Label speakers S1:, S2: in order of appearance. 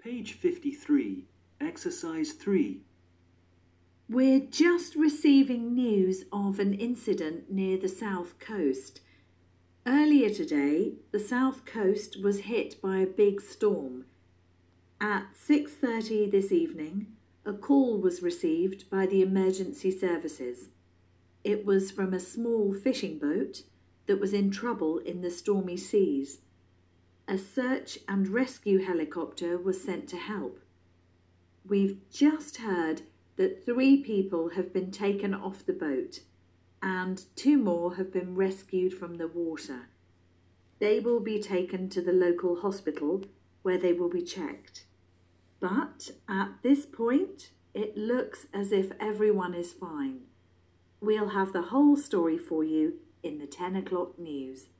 S1: Page 53, Exercise 3.
S2: We're just receiving news of an incident near the south coast. Earlier today, the south coast was hit by a big storm. At 6:30 this evening, a call was received by the emergency services. It was from a small fishing boat that was in trouble in the stormy seas. A search and rescue helicopter was sent to help. We've just heard that 3 people have been taken off the boat and 2 more have been rescued from the water. They will be taken to the local hospital where they will be checked. But at this point, it looks as if everyone is fine. We'll have the whole story for you in the 10 o'clock news.